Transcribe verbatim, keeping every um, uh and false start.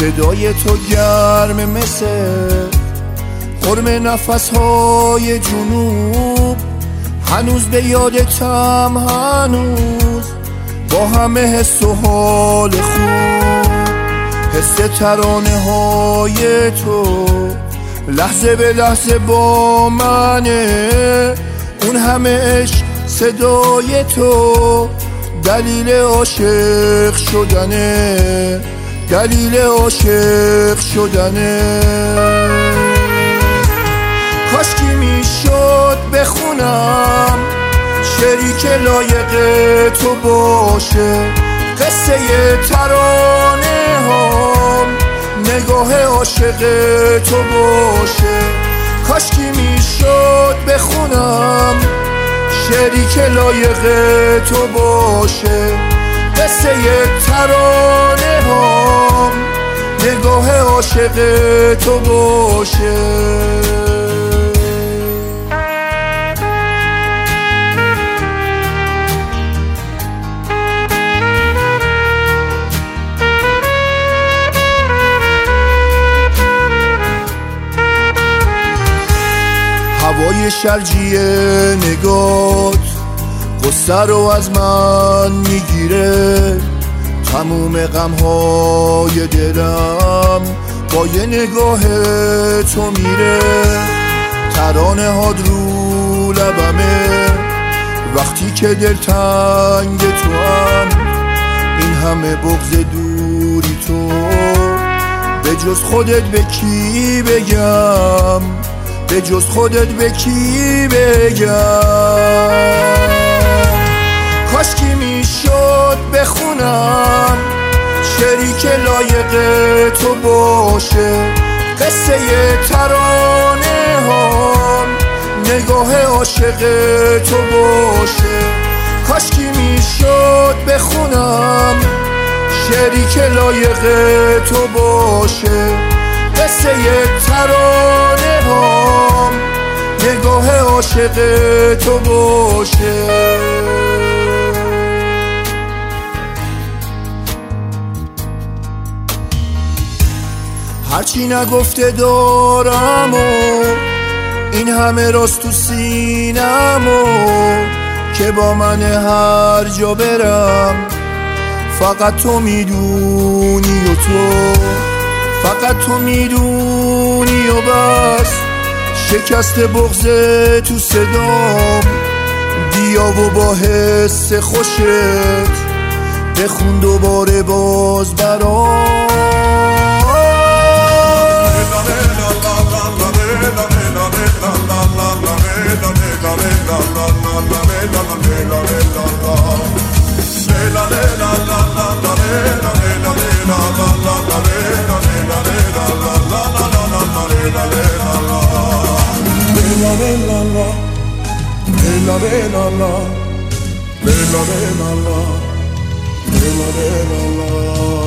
صدای تو گرم مثل قرم نفسهای جنوب، هنوز به یادتم، هنوز با همه حس و حال خوب. حس ترانه های تو لحظه به لحظه با منه، اون همه عشق صدای تو دلیل عاشق شدنه، دلیل عاشق شدنه. کاش کی میشد بخونم شعری که لایق تو باشه، قصه ترانه هم نگاه عاشق تو باشه. کاش کی میشد بخونم شعری که لایق تو باشه، قصه ترانه هم نگاه عاشق تو باشه. هوای شرجی نگات غصه رو از من میگیره، تموم غمهای دلم با یه نگاه تو میره. ترانه هات رو لبمه وقتی که دلتنگ تو هم، این همه بغض دوری تو به جز خودت به کی بگم، به جز خودت به کی بگم. کاش کی میشد بخونم شعری که لایق تو باشه، قصه ترانه هم نگاه عاشق تو باشه. کاش کی میشد بخونم شعری که لایق تو باشه، قصه ترانه هم نگاه عاشق تو باشه. هرچی نگفته دارم و این همه راست تو سینم و که با من هر جا برم فقط تو میدونی و تو فقط تو میدونی و بس. شکست بغض تو صدام بیا و با حس خوشت بخون دوباره باز برام. La la la la la la la la la la la la